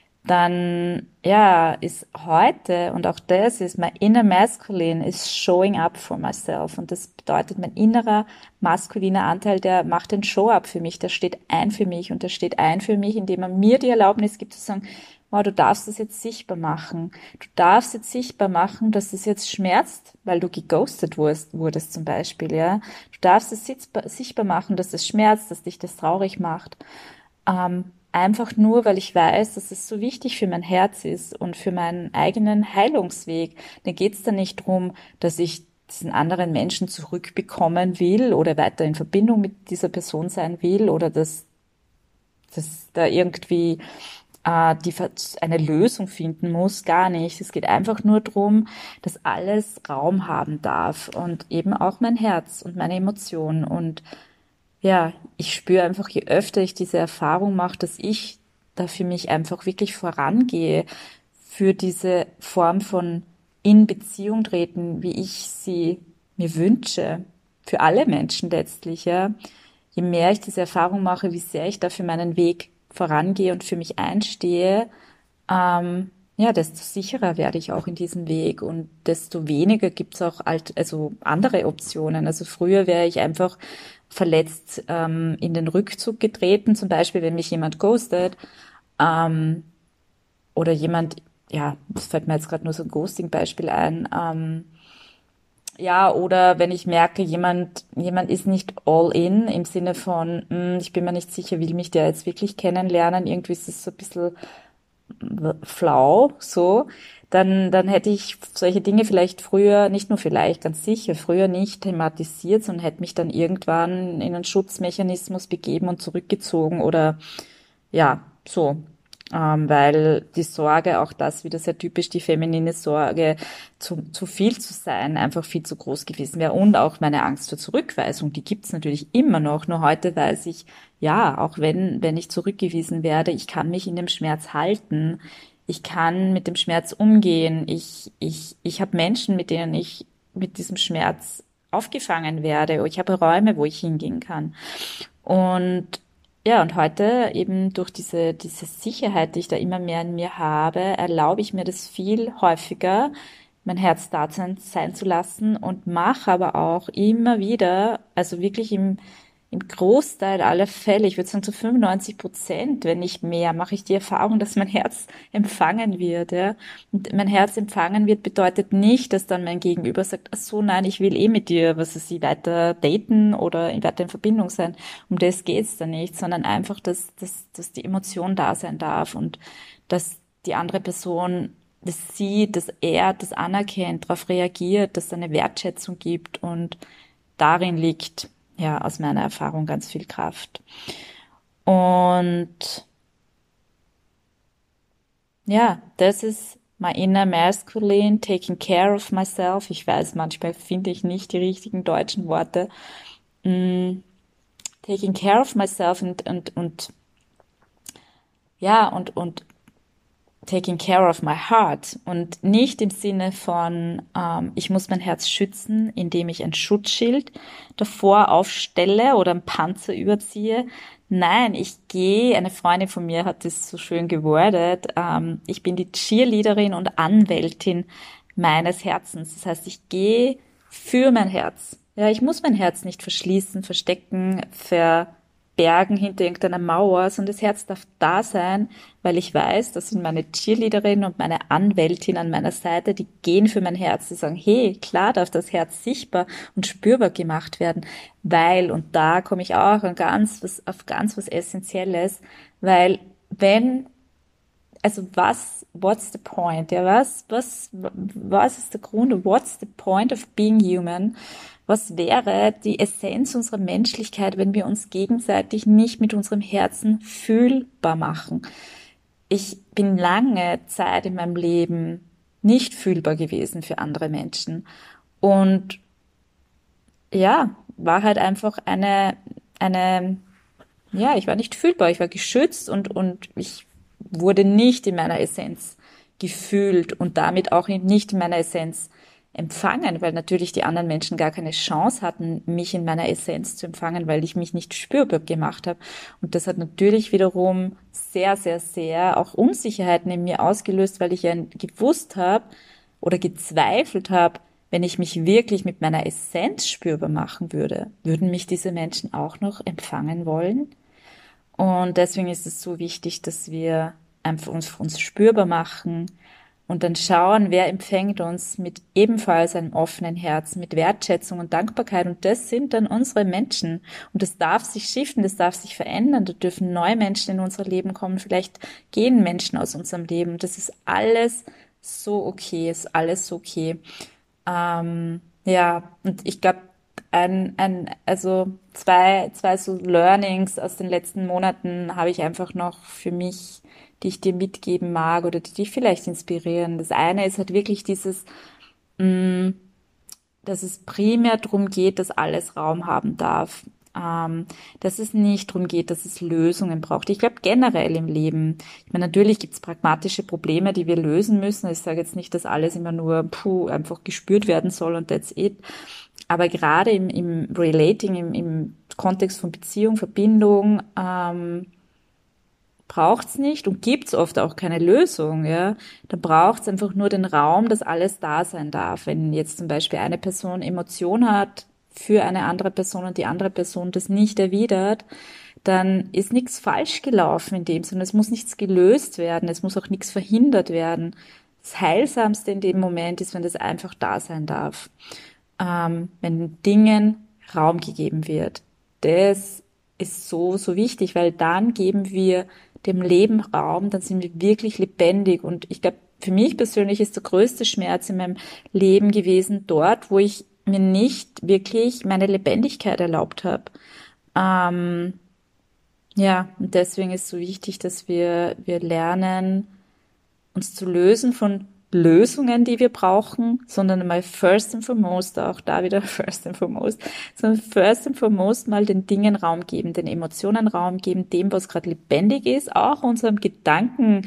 dann ja, ist heute, und auch das ist mein inner masculine, is showing up for myself. Und das bedeutet, mein innerer maskuliner Anteil, der macht den Show-up für mich, der steht ein für mich und der steht ein für mich, indem er mir die Erlaubnis gibt zu sagen, wow, du darfst das jetzt sichtbar machen. Du darfst jetzt sichtbar machen, dass es jetzt schmerzt, weil du geghostet wurdest, wurdest zum Beispiel, ja. Du darfst es sichtbar machen, dass es schmerzt, dass dich das traurig macht. Ähm, einfach nur, weil ich weiß, dass es so wichtig für mein Herz ist und für meinen eigenen Heilungsweg. Da geht es dann nicht drum, dass ich diesen anderen Menschen zurückbekommen will oder weiter in Verbindung mit dieser Person sein will oder dass, dass da irgendwie äh, die eine Lösung finden muss, gar nicht. Es geht einfach nur drum, dass alles Raum haben darf und eben auch mein Herz und meine Emotionen. Und ja, ich spüre einfach, je öfter ich diese Erfahrung mache, dass ich da für mich einfach wirklich vorangehe, für diese Form von in Beziehung treten, wie ich sie mir wünsche, für alle Menschen letztlich, ja. Je mehr ich diese Erfahrung mache, wie sehr ich da für meinen Weg vorangehe und für mich einstehe, ähm, ja, desto sicherer werde ich auch in diesem Weg und desto weniger gibt's auch alt, also andere Optionen. Also früher wäre ich einfach verletzt ähm, in den Rückzug getreten, zum Beispiel, wenn mich jemand ghostet ähm, oder jemand, ja, das fällt mir jetzt gerade nur so ein Ghosting-Beispiel ein, ähm, ja, oder wenn ich merke, jemand, jemand ist nicht all in, im Sinne von, hm, ich bin mir nicht sicher, will mich der jetzt wirklich kennenlernen, irgendwie ist es so ein bisschen flau, so, dann, dann hätte ich solche Dinge vielleicht früher, nicht nur vielleicht, ganz sicher, früher nicht thematisiert, sondern hätte mich dann irgendwann in einen Schutzmechanismus begeben und zurückgezogen oder ja, so. Ähm, weil die Sorge, auch das wieder sehr typisch, die feminine Sorge, zu, zu viel zu sein, einfach viel zu groß gewesen wäre. Und auch meine Angst vor Zurückweisung, die gibt's natürlich immer noch. Nur heute weiß ich, ja, auch wenn, wenn ich zurückgewiesen werde, ich kann mich in dem Schmerz halten. Ich kann mit dem Schmerz umgehen. Ich, ich, ich habe Menschen, mit denen ich mit diesem Schmerz aufgefangen werde. Ich habe Räume, wo ich hingehen kann. Und ja, und heute eben durch diese, diese Sicherheit, die ich da immer mehr in mir habe, erlaube ich mir das viel häufiger, mein Herz da sein, sein zu lassen und mache aber auch immer wieder, also wirklich im, im Großteil aller Fälle, ich würde sagen zu fünfundneunzig Prozent, wenn nicht mehr, mache ich die Erfahrung, dass mein Herz empfangen wird, ja. Und mein Herz empfangen wird bedeutet nicht, dass dann mein Gegenüber sagt, ach so, nein, ich will eh mit dir, was weiß ich, weiter daten oder weiter in Verbindung sein. Um das geht's da nicht, sondern einfach, dass, dass, dass die Emotion da sein darf und dass die andere Person das sieht, dass er das anerkennt, darauf reagiert, dass es eine Wertschätzung gibt und darin liegt ja aus meiner Erfahrung ganz viel Kraft. Und ja, das ist my inner masculine, taking care of myself. Ich weiß, manchmal finde ich nicht die richtigen deutschen Worte. Mm, taking care of myself und, und, und ja, und, und taking care of my heart und nicht im Sinne von, ähm, ich muss mein Herz schützen, indem ich ein Schutzschild davor aufstelle oder einen Panzer überziehe. Nein, ich gehe, eine Freundin von mir hat das so schön gewordet, ähm, ich bin die Cheerleaderin und Anwältin meines Herzens. Das heißt, ich gehe für mein Herz. Ja, ich muss mein Herz nicht verschließen, verstecken, ver Bergen hinter irgendeiner Mauer, sondern das Herz darf da sein, weil ich weiß, das sind meine Cheerleaderin und meine Anwältin an meiner Seite, die gehen für mein Herz, die sagen, hey, klar darf das Herz sichtbar und spürbar gemacht werden, weil, und da komme ich auch an ganz was, auf ganz was Essentielles, weil wenn, also was, what's the point, ja, was, was, was ist der Grund, what's the point of being human? Was wäre die Essenz unserer Menschlichkeit, wenn wir uns gegenseitig nicht mit unserem Herzen fühlbar machen? Ich bin lange Zeit in meinem Leben nicht fühlbar gewesen für andere Menschen und ja, war halt einfach eine, eine, ja, ich war nicht fühlbar, ich war geschützt und, und ich wurde nicht in meiner Essenz gefühlt und damit auch nicht in meiner Essenz empfangen, weil natürlich die anderen Menschen gar keine Chance hatten, mich in meiner Essenz zu empfangen, weil ich mich nicht spürbar gemacht habe. Und das hat natürlich wiederum sehr, sehr, sehr auch Unsicherheiten in mir ausgelöst, weil ich ja gewusst habe oder gezweifelt habe, wenn ich mich wirklich mit meiner Essenz spürbar machen würde, würden mich diese Menschen auch noch empfangen wollen? Und deswegen ist es so wichtig, dass wir einfach uns, uns spürbar machen und dann schauen, wer empfängt uns mit ebenfalls einem offenen Herz, mit Wertschätzung und Dankbarkeit. Und das sind dann unsere Menschen. Und das darf sich shiften, das darf sich verändern. Da dürfen neue Menschen in unser Leben kommen. Vielleicht gehen Menschen aus unserem Leben. Das ist alles so okay, ist alles so okay. Ähm, ja, und ich glaube, ein, ein, also zwei, zwei so Learnings aus den letzten Monaten habe ich einfach noch für mich, die ich dir mitgeben mag oder die dich vielleicht inspirieren. Das eine ist halt wirklich dieses, mh, dass es primär darum geht, dass alles Raum haben darf. Ähm, dass es nicht darum geht, dass es Lösungen braucht. Ich glaube generell im Leben. Ich meine, natürlich gibt es pragmatische Probleme, die wir lösen müssen. Ich sage jetzt nicht, dass alles immer nur puh, einfach gespürt werden soll und that's it. Aber gerade im, im Relating, im, im Kontext von Beziehung, Verbindung, ähm, braucht's nicht und gibt's oft auch keine Lösung, ja. Da braucht's einfach nur den Raum, dass alles da sein darf. Wenn jetzt zum Beispiel eine Person Emotion hat für eine andere Person und die andere Person das nicht erwidert, dann ist nichts falsch gelaufen in dem Sinne. Es muss nichts gelöst werden, es muss auch nichts verhindert werden. Das Heilsamste in dem Moment ist, wenn das einfach da sein darf. Ähm, wenn Dingen Raum gegeben wird. Das ist so, so wichtig, weil dann geben wir dem Leben Raum, dann sind wir wirklich lebendig. Und ich glaube, für mich persönlich ist der größte Schmerz in meinem Leben gewesen dort, wo ich mir nicht wirklich meine Lebendigkeit erlaubt habe. Ähm, ja, und deswegen ist es so wichtig, dass wir, wir lernen, uns zu lösen von Lösungen, die wir brauchen, sondern mal first and foremost, auch da wieder first and foremost, sondern first and foremost mal den Dingen Raum geben, den Emotionen Raum geben, dem, was gerade lebendig ist, auch unserem Gedankenfuck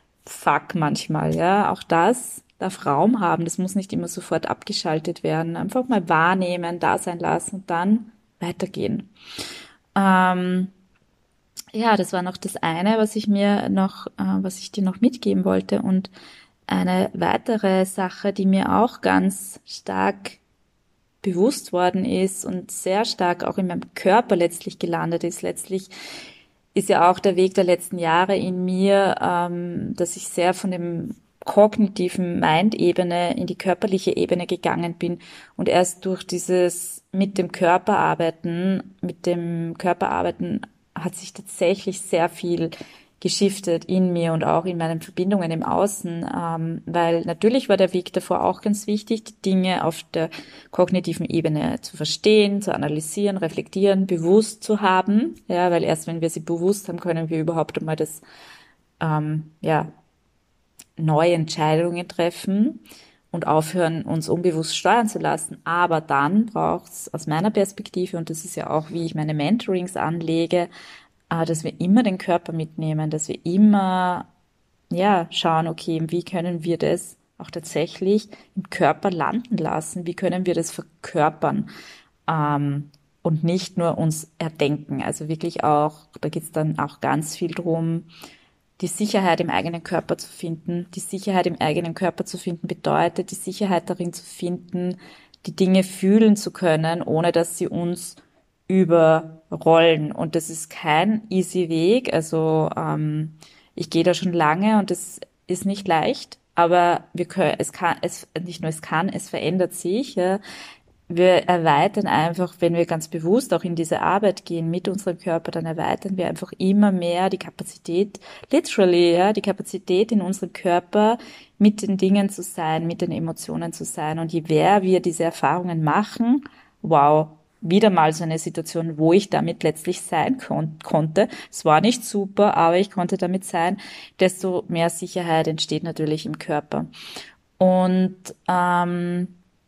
manchmal, ja, auch das darf Raum haben, das muss nicht immer sofort abgeschaltet werden, einfach mal wahrnehmen, da sein lassen und dann weitergehen. Ähm, ja, das war noch das eine, was ich mir noch, äh, was ich dir noch mitgeben wollte. Und eine weitere Sache, die mir auch ganz stark bewusst worden ist und sehr stark auch in meinem Körper letztlich gelandet ist. Letztlich ist ja auch der Weg der letzten Jahre in mir, ähm, dass ich sehr von dem kognitiven Mind-Ebene in die körperliche Ebene gegangen bin und erst durch dieses mit dem Körper arbeiten, mit dem Körper arbeiten hat sich tatsächlich sehr viel geschiftet in mir und auch in meinen Verbindungen im Außen, ähm, weil natürlich war der Weg davor auch ganz wichtig, die Dinge auf der kognitiven Ebene zu verstehen, zu analysieren, reflektieren, bewusst zu haben, ja, weil erst wenn wir sie bewusst haben, können wir überhaupt einmal das, ähm, ja, neue Entscheidungen treffen und aufhören, uns unbewusst steuern zu lassen. Aber dann braucht es aus meiner Perspektive, und das ist ja auch, wie ich meine Mentorings anlege, äh, dass wir immer den Körper mitnehmen, dass wir immer, ja, schauen, okay, wie können wir das auch tatsächlich im Körper landen lassen? Wie können wir das verkörpern? Ähm, und nicht nur uns erdenken. Also wirklich auch, da geht es dann auch ganz viel drum, die Sicherheit im eigenen Körper zu finden. Die Sicherheit im eigenen Körper zu finden bedeutet, die Sicherheit darin zu finden, die Dinge fühlen zu können, ohne dass sie uns überrollen. Und das ist kein easy Weg. Also ähm, ich gehe da schon lange und es ist nicht leicht. Aber wir können, es kann, es nicht nur es kann, es verändert sich. Ja. Wir erweitern einfach, wenn wir ganz bewusst auch in diese Arbeit gehen mit unserem Körper, dann erweitern wir einfach immer mehr die Kapazität, literally, ja, die Kapazität in unserem Körper, mit den Dingen zu sein, mit den Emotionen zu sein. Und je mehr wir diese Erfahrungen machen, wow, wieder mal so eine Situation, wo ich damit letztlich sein kon konnte. Es war nicht super, aber ich konnte damit sein, desto mehr Sicherheit entsteht natürlich im Körper. Und ähm,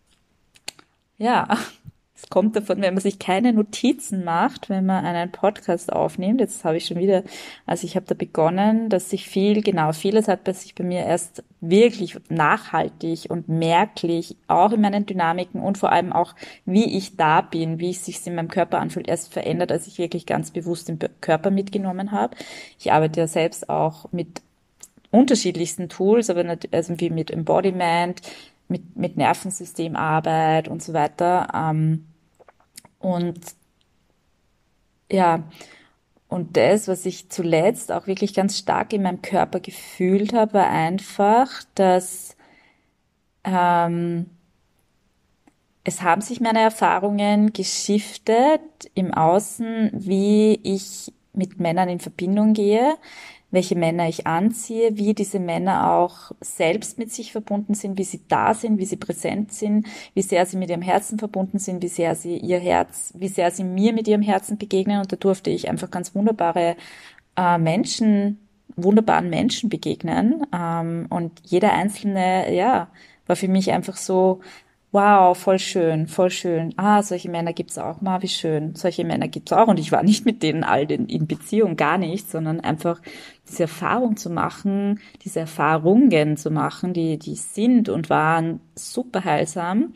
ja, es kommt davon, wenn man sich keine Notizen macht, wenn man einen Podcast aufnimmt. Jetzt habe ich schon wieder, also ich habe da begonnen, dass sich viel, genau, vieles hat bei sich bei mir erst wirklich nachhaltig und merklich, auch in meinen Dynamiken und vor allem auch, wie ich da bin, wie es sich in meinem Körper anfühlt, erst verändert, als ich wirklich ganz bewusst den Körper mitgenommen habe. Ich arbeite ja selbst auch mit unterschiedlichsten Tools, aber nicht, also wie mit Embodiment, mit, mit Nervensystemarbeit und so weiter. Ähm, und ja, und das, was ich zuletzt auch wirklich ganz stark in meinem Körper gefühlt habe, war einfach, dass ähm, es haben sich meine Erfahrungen geschiftet im Außen, wie ich mit Männern in Verbindung gehe, welche Männer ich anziehe, wie diese Männer auch selbst mit sich verbunden sind, wie sie da sind, wie sie präsent sind, wie sehr sie mit ihrem Herzen verbunden sind, wie sehr sie ihr Herz, wie sehr sie mir mit ihrem Herzen begegnen. Und da durfte ich einfach ganz wunderbare äh, Menschen, wunderbaren Menschen begegnen. Ähm, und jeder einzelne, ja, war für mich einfach so, wow, voll schön, voll schön. Ah, solche Männer gibt's auch mal, wie schön. Solche Männer gibt's auch. Und ich war nicht mit denen all in, in Beziehung, gar nicht, sondern einfach diese Erfahrung zu machen, diese Erfahrungen zu machen, die, die sind und waren super heilsam.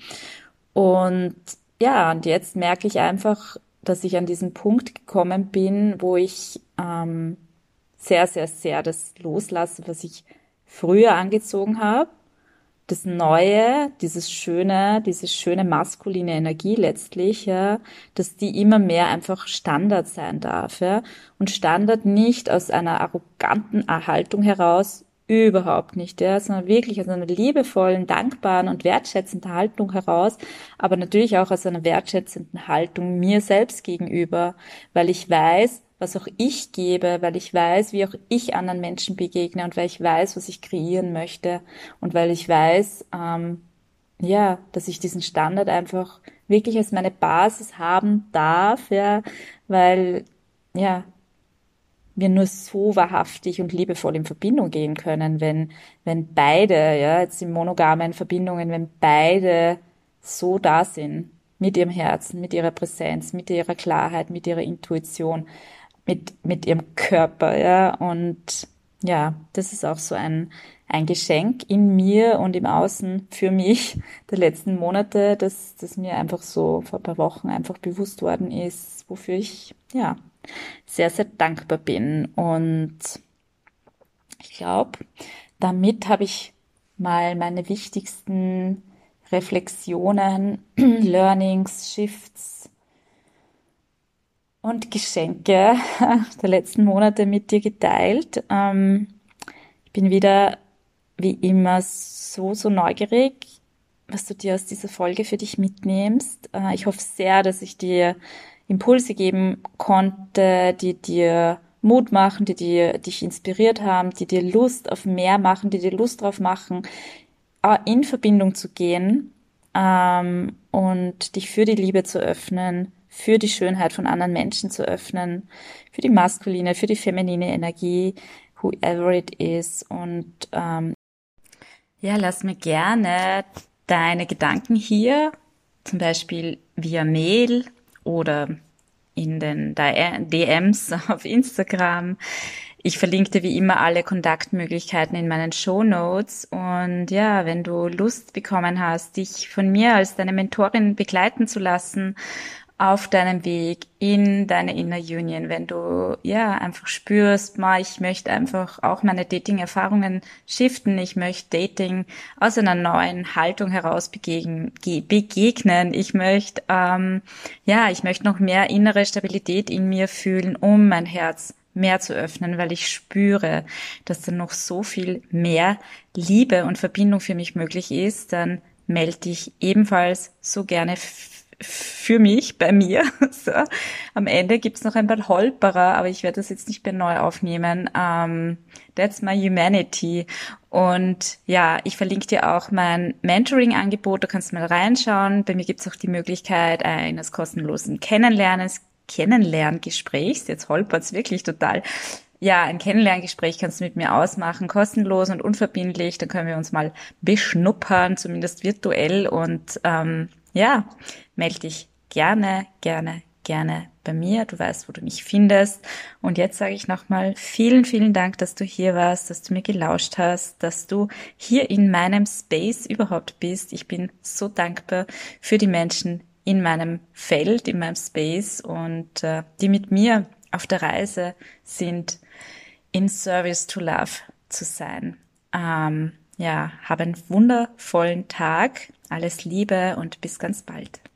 Und ja, und jetzt merke ich einfach, dass ich an diesen Punkt gekommen bin, wo ich ähm, sehr, sehr, sehr das loslasse, was ich früher angezogen habe, das Neue, dieses schöne, diese schöne maskuline Energie letztlich, ja, dass die immer mehr einfach Standard sein darf, ja. Und Standard nicht aus einer arroganten Erhaltung heraus, überhaupt nicht, ja, sondern wirklich aus einer liebevollen, dankbaren und wertschätzenden Haltung heraus, aber natürlich auch aus einer wertschätzenden Haltung mir selbst gegenüber, weil ich weiß, was auch ich gebe, weil ich weiß, wie auch ich anderen Menschen begegne und weil ich weiß, was ich kreieren möchte und weil ich weiß, ähm, ja, dass ich diesen Standard einfach wirklich als meine Basis haben darf, ja, weil, ja, wir nur so wahrhaftig und liebevoll in Verbindung gehen können, wenn, wenn beide, ja, jetzt in monogamen Verbindungen, wenn beide so da sind, mit ihrem Herzen, mit ihrer Präsenz, mit ihrer Klarheit, mit ihrer Intuition, mit, mit ihrem Körper, ja, und ja, das ist auch so ein, ein Geschenk in mir und im Außen für mich der letzten Monate, dass, dass mir einfach so vor ein paar Wochen einfach bewusst worden ist, wofür ich, ja, sehr, sehr dankbar bin. Und ich glaube, damit habe ich mal meine wichtigsten Reflexionen, Learnings, Shifts und Geschenke der letzten Monate mit dir geteilt. Ähm, ich bin wieder wie immer so, so neugierig, was du dir aus dieser Folge für dich mitnimmst. Äh, ich hoffe sehr, dass ich dir Impulse geben konnte, die dir Mut machen, die dir, dich inspiriert haben, die dir Lust auf mehr machen, die dir Lust drauf machen, äh, in Verbindung zu gehen, ähm, und dich für die Liebe zu öffnen, für die Schönheit von anderen Menschen zu öffnen, für die maskuline, für die feminine Energie, whoever it is. Und ähm, ja, lass mir gerne deine Gedanken hier, zum Beispiel via Mail oder in den D Ms auf Instagram. Ich verlinke dir wie immer alle Kontaktmöglichkeiten in meinen Shownotes. Und ja, wenn du Lust bekommen hast, dich von mir als deine Mentorin begleiten zu lassen auf deinem Weg in deine Inner Union, wenn du ja einfach spürst, ma, ich möchte einfach auch meine Dating-Erfahrungen shiften, ich möchte Dating aus einer neuen Haltung heraus begegnen, begegnen. Ich möchte ähm, ja, ich möchte noch mehr innere Stabilität in mir fühlen, um mein Herz mehr zu öffnen, weil ich spüre, dass da noch so viel mehr Liebe und Verbindung für mich möglich ist, dann melde dich ebenfalls so gerne für mich, bei mir. So. Am Ende gibt's noch ein paar Holperer, aber ich werde das jetzt nicht mehr neu aufnehmen. Um, that's my humanity. Und ja, ich verlinke dir auch mein Mentoring-Angebot, du kannst mal reinschauen. Bei mir gibt's auch die Möglichkeit eines kostenlosen Kennenlernens, Kennenlerngesprächs. Jetzt holpert's wirklich total. Ja, ein Kennenlerngespräch kannst du mit mir ausmachen, kostenlos und unverbindlich. Dann können wir uns mal beschnuppern, zumindest virtuell. Und ähm, ja, melde dich gerne, gerne, gerne bei mir. Du weißt, wo du mich findest. Und jetzt sage ich nochmal vielen, vielen Dank, dass du hier warst, dass du mir gelauscht hast, dass du hier in meinem Space überhaupt bist. Ich bin so dankbar für die Menschen in meinem Feld, in meinem Space und äh, die mit mir auf der Reise sind, in Service to Love zu sein. Ähm, ja, hab einen wundervollen Tag, alles Liebe und bis ganz bald.